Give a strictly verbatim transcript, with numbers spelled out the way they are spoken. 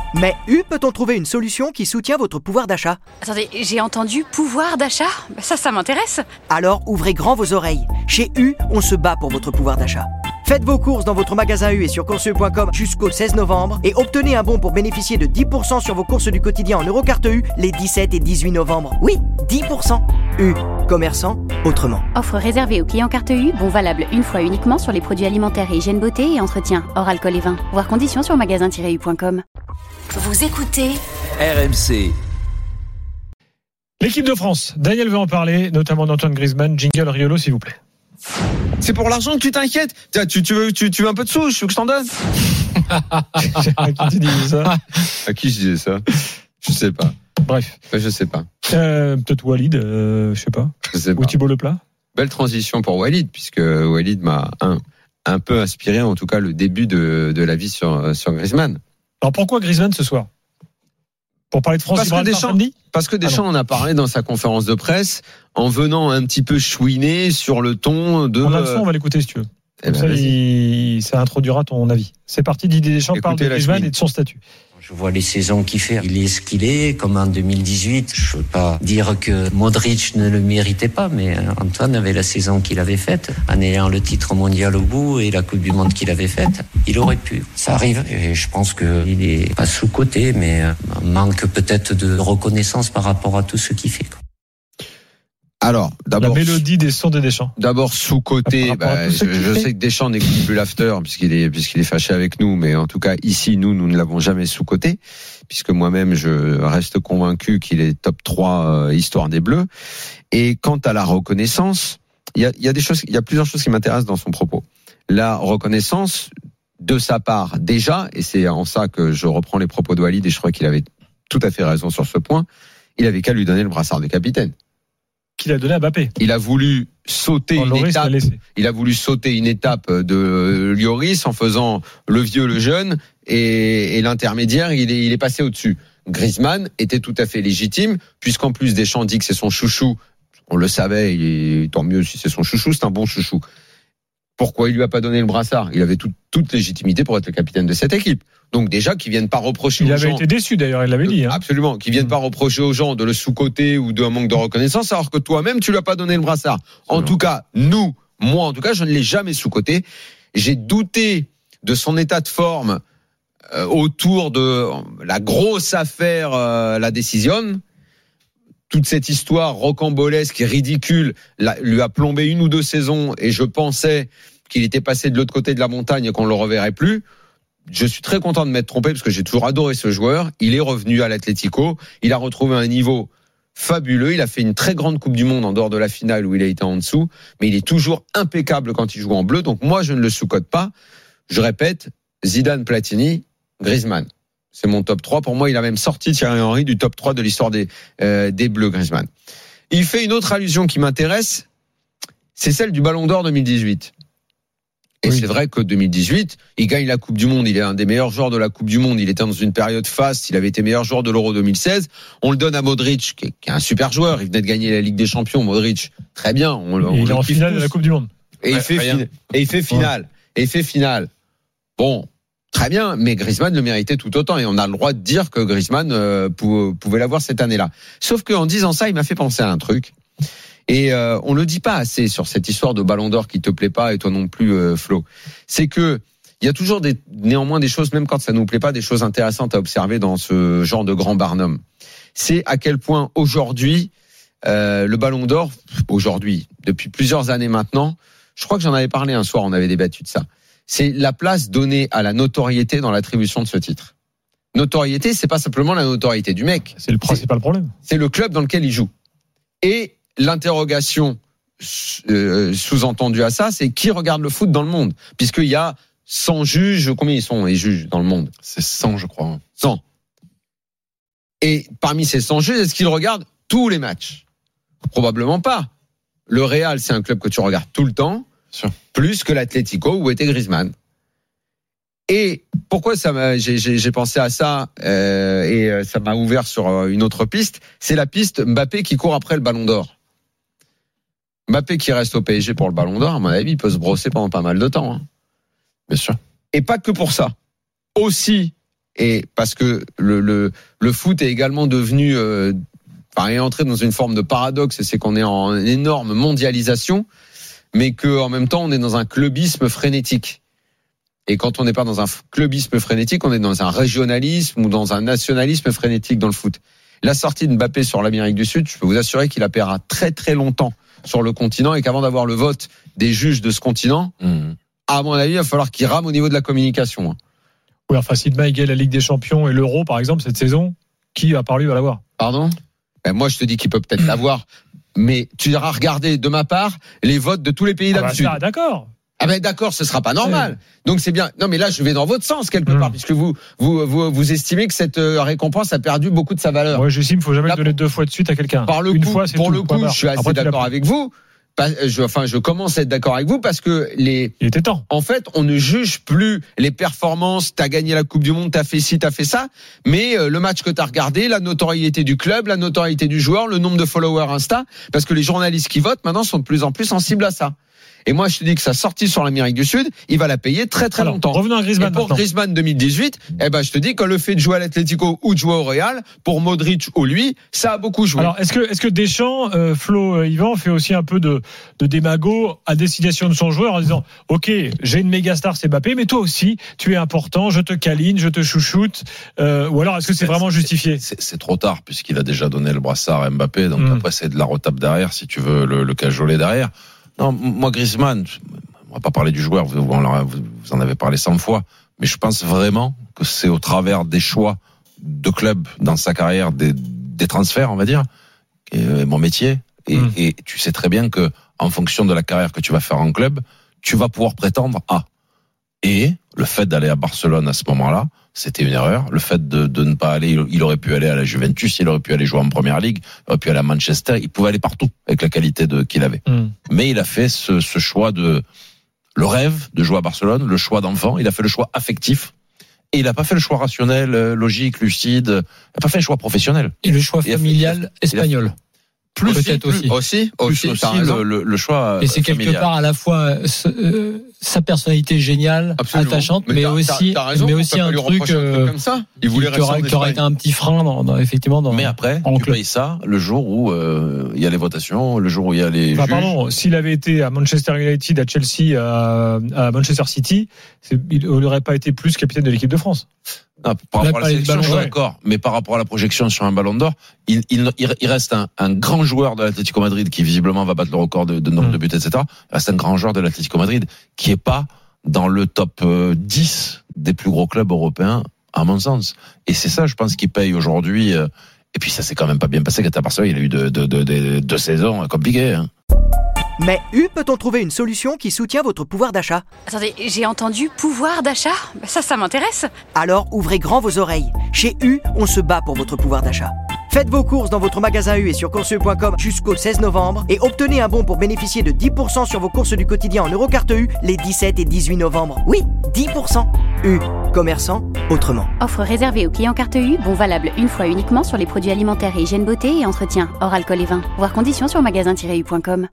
Mais U peut-on trouver une solution qui soutient votre pouvoir d'achat ? Attendez, j'ai entendu pouvoir d'achat ? Ça, ça m'intéresse. Alors ouvrez grand vos oreilles. Chez U, on se bat pour votre pouvoir d'achat. Faites vos courses dans votre magasin U et sur course u point com jusqu'au seize novembre et obtenez un bon pour bénéficier de dix pour cent sur vos courses du quotidien en Eurocarte U les dix-sept et dix-huit novembre. Oui, dix pour cent. U, commerçant autrement. Offre réservée aux clients carte U, bon valable une fois uniquement sur les produits alimentaires et hygiène beauté et entretien, hors alcool et vin. Voir conditions sur magasin tiret u point com. Vous écoutez R M C. L'équipe de France, Daniel veut en parler, notamment d'Antoine Griezmann. Jingle Riolo, s'il vous plaît. C'est pour l'argent que tu t'inquiètes. Tu, tu, veux, tu, tu veux un peu de sous? Je veux que je t'en donne. À qui tu disais ça? À qui je disais ça? Je sais pas. Bref. Je sais pas. Euh, peut-être Walid, euh, je sais pas. Je sais pas. Ou Thibaut Leplat. Belle transition pour Walid, puisque Walid m'a un, un peu inspiré, en tout cas, le début de, de la vie sur, sur Griezmann. Alors pourquoi Griezmann ce soir? Pour parler de France Gibraltar samedi? Parce que Deschamps en a parlé dans sa conférence de presse en venant un petit peu chouiner sur le ton de. On a le son, on va l'écouter si tu veux. Eh ben, ça, il, ça introduira ton avis. C'est parti, Didier Deschamps Écoutez parle de Griezmann et de son statut. Je vois les saisons qu'il fait. Il est ce qu'il est, comme en deux mille dix-huit. Je veux pas dire que Modric ne le méritait pas, mais Antoine avait la saison qu'il avait faite, en ayant le titre mondial au bout et la Coupe du Monde qu'il avait faite. Il aurait pu. Ça arrive, et je pense qu'il est pas sous-coté, mais manque peut-être de reconnaissance par rapport à tout ce qu'il fait. Alors, d'abord. La mélodie des sons de Deschamps. D'abord, sous-côté, bah, je, je sais que Deschamps n'écoute plus l'after, puisqu'il est, puisqu'il est fâché avec nous, mais en tout cas, ici, nous, nous ne l'avons jamais sous-côté, puisque moi-même, je reste convaincu qu'il est top trois, euh, histoire des Bleus. Et quant à la reconnaissance, il y a, il y a des choses, il y a plusieurs choses qui m'intéressent dans son propos. La reconnaissance, de sa part, déjà, et c'est en ça que je reprends les propos de Walid, et je crois qu'il avait tout à fait raison sur ce point, il avait qu'à lui donner le brassard de capitaine. Qu'il a donné à Mbappé. Il a voulu sauter oh, une Loris étape. Il a voulu sauter une étape de Lloris en faisant le vieux, le jeune et, et l'intermédiaire. Il est, il est passé au-dessus. Griezmann était tout à fait légitime puisqu'en plus Deschamps dit que c'est son chouchou. On le savait. Il est, tant mieux si c'est son chouchou. C'est un bon chouchou. Pourquoi il lui a pas donné le brassard? Il avait tout, toute légitimité pour être le capitaine de cette équipe. Donc déjà, qu'ils viennent pas reprocher il aux gens... Il avait été déçu d'ailleurs, il l'avait dit. Hein. Absolument, qu'ils viennent pas reprocher aux gens de le sous-côté ou d'un manque de reconnaissance, alors que toi-même, tu lui as pas donné le brassard. En tout cas, nous, moi en tout cas, je ne l'ai jamais sous-côté. J'ai douté de son état de forme euh, autour de la grosse affaire, euh, la décision. Toute cette histoire rocambolesque et ridicule la, lui a plombé une ou deux saisons et je pensais qu'il était passé de l'autre côté de la montagne et qu'on le reverrait plus. Je suis très content de m'être trompé parce que j'ai toujours adoré ce joueur. Il est revenu à l'Atlético. Il a retrouvé un niveau fabuleux. Il a fait une très grande Coupe du Monde en dehors de la finale où il a été en dessous. Mais il est toujours impeccable quand il joue en bleu. Donc moi, je ne le sous-cote pas. Je répète, Zidane, Platini, Griezmann. C'est mon top trois. Pour moi, il a même sorti Thierry Henry du top trois de l'histoire des, euh, des Bleus, Griezmann. Il fait une autre allusion qui m'intéresse. C'est celle du Ballon d'Or deux mille dix-huit. Et oui. C'est vrai que deux mille dix-huit, il gagne la Coupe du Monde, il est un des meilleurs joueurs de la Coupe du Monde, il était dans une période faste, il avait été meilleur joueur de l'Euro deux mille seize. On le donne à Modric, qui est, qui est un super joueur, il venait de gagner la Ligue des Champions, Modric, très bien. On, on il est en finale de la Coupe du Monde. Et, ouais, il, fait fina- et il fait finale. Ouais. Et il fait finale. Bon, très bien, mais Griezmann le méritait tout autant, et on a le droit de dire que Griezmann euh, pou- pouvait l'avoir cette année-là. Sauf qu'en disant ça, il m'a fait penser à un truc. Et euh, on le dit pas assez sur cette histoire de Ballon d'Or qui te plaît pas et toi non plus, euh, Flo. C'est que il y a toujours des, néanmoins des choses, même quand ça nous plaît pas, des choses intéressantes à observer dans ce genre de grand Barnum. C'est à quel point aujourd'hui euh, le Ballon d'Or, aujourd'hui, depuis plusieurs années maintenant, je crois que j'en avais parlé un soir, on avait débattu de ça. C'est la place donnée à la notoriété dans l'attribution de ce titre. Notoriété, c'est pas simplement la notoriété du mec. C'est le principal c'est, problème. C'est le club dans lequel il joue. Et l'interrogation euh, sous-entendue à ça, c'est qui regarde le foot dans le monde, puisqu'il y a cent juges, combien ils sont les juges dans le monde? C'est cent, je crois. cent. Et parmi ces cent juges, est-ce qu'ils regardent tous les matchs? Probablement pas. Le Real, c'est un club que tu regardes tout le temps, Sûr. plus que l'Atlético où était Griezmann. Et pourquoi ça m'a, j'ai, j'ai, j'ai pensé à ça euh, et ça m'a ouvert sur une autre piste, c'est la piste Mbappé qui court après le Ballon d'Or. Mbappé qui reste au P S G pour le Ballon d'Or, à mon avis, il peut se brosser pendant pas mal de temps. Hein. Bien sûr. Et pas que pour ça. Aussi, et parce que le le, le foot est également devenu euh, enfin, est entré dans une forme de paradoxe, et c'est qu'on est en énorme mondialisation, mais que en même temps on est dans un clubisme frénétique. Et quand on n'est pas dans un clubisme frénétique, on est dans un régionalisme ou dans un nationalisme frénétique dans le foot. La sortie de Mbappé sur l'Amérique du Sud, je peux vous assurer qu'il la paiera très très longtemps sur le continent, et qu'avant d'avoir le vote des juges de ce continent, mmh. à mon avis, il va falloir qu'il rame au niveau de la communication. Oui, enfin, si demain il gagne la Ligue des Champions et l'Euro, par exemple, cette saison, qui, à part lui, va l'avoir ? Pardon ? Ben, moi, je te dis qu'il peut peut-être l'avoir, mais tu iras regarder de ma part les votes de tous les pays ah d'Afrique bah, d'accord. Ah ben d'accord, ce sera pas normal. Donc c'est bien. Non mais là je vais dans votre sens quelque part, mmh. puisque vous vous vous vous estimez que cette récompense a perdu beaucoup de sa valeur. Moi j'estime, faut jamais là, le donner deux fois de suite à quelqu'un. Par le Une coup, fois, c'est pour tout, le coup, je suis assez Après, d'accord avec vous. Je, enfin, je commence à être d'accord avec vous parce que les. Il était temps. En fait, on ne juge plus les performances. T'as gagné la Coupe du Monde, t'as fait ci, t'as fait ça, mais le match que t'as regardé, la notoriété du club, la notoriété du joueur, le nombre de followers Insta, parce que les journalistes qui votent maintenant sont de plus en plus sensibles à ça. Et moi, je te dis que sa sortie sur l'Amérique du Sud, il va la payer très très Alors, longtemps. Revenons à Griezmann. Et pour maintenant. Griezmann deux mille dix-huit, eh ben, je te dis que le fait de jouer à l'Atlético ou de jouer au Real, pour Modric ou lui, ça a beaucoup joué. Alors, est-ce que, est-ce que Deschamps, euh, Flo, euh, Yvan, fait aussi un peu de, de démago à destination de son joueur en disant, OK, j'ai une méga star, c'est Mbappé, mais toi aussi, tu es important, je te câline, je te chouchoute, euh, ou alors est-ce que c'est, c'est vraiment justifié? c'est, c'est trop tard, puisqu'il a déjà donné le brassard à Mbappé, donc mmh. après, c'est de la retape derrière, si tu veux, le, le cajoler derrière. Non, moi, Griezmann, on va pas parler du joueur, vous, vous en avez parlé cent fois, mais je pense vraiment que c'est au travers des choix de clubs dans sa carrière, des, des transferts, on va dire, et mon métier. Et, mmh. et tu sais très bien que, en fonction de la carrière que tu vas faire en club, tu vas pouvoir prétendre à. Et le fait d'aller à Barcelone à ce moment-là, c'était une erreur. Le fait de, de ne pas aller, il aurait pu aller à la Juventus, il aurait pu aller jouer en Première Ligue, il aurait pu aller à Manchester, il pouvait aller partout avec la qualité de, qu'il avait. Mm. Mais il a fait ce, ce choix de, le rêve de jouer à Barcelone, le choix d'enfant, il a fait le choix affectif. Et il n'a pas fait le choix rationnel, logique, lucide. Il n'a pas fait le choix professionnel. Et le choix familial fait, espagnol. Plus peut-être aussi. Aussi, aussi, aussi le, le, le choix. Et c'est familial. quelque part à la fois euh, sa personnalité géniale, Absolument. attachante, mais, mais t'as, aussi, t'as raison, mais aussi un truc, euh, comme ça. Il voulait qui, aurait, qui aurait été un petit frein dans, dans effectivement dans. Mais après, tu club. payes ça le jour où euh, il y a les votations, le jour où il y a les. Enfin, juges. Pardon, s'il avait été à Manchester United, à Chelsea, à, à Manchester City, c'est, il n'aurait pas été plus capitaine de l'équipe de France. Non, par rapport à la sélection, je suis d'accord. Mais par rapport à la projection sur un ballon d'or, il, il, il reste un, un grand joueur de l'Atlético Madrid qui visiblement va battre le record de, de nombre mmh. de buts, et cetera. Il reste un grand joueur de l'Atlético Madrid qui est pas dans le top dix des plus gros clubs européens, à mon sens. Et c'est ça, je pense, qui paye aujourd'hui. Et puis ça s'est quand même pas bien passé. Quand à Barcelone, il a eu deux de, de, de, de, de saisons compliquées. Hein. Mais U peut-on trouver une solution qui soutient votre pouvoir d'achat ? Attendez, j'ai entendu pouvoir d'achat ? Ça, ça m'intéresse. Alors ouvrez grand vos oreilles. Chez U, on se bat pour votre pouvoir d'achat. Faites vos courses dans votre magasin U et sur course point com jusqu'au seize novembre et obtenez un bon pour bénéficier de dix pour cent sur vos courses du quotidien en Eurocarte U les dix-sept et dix-huit novembre. Oui, dix pour cent. U, commerçant autrement. Offre réservée aux clients carte U, bon valable une fois uniquement sur les produits alimentaires et hygiène beauté et entretien, hors alcool et vin. Voir conditions sur magasin tiret u point com.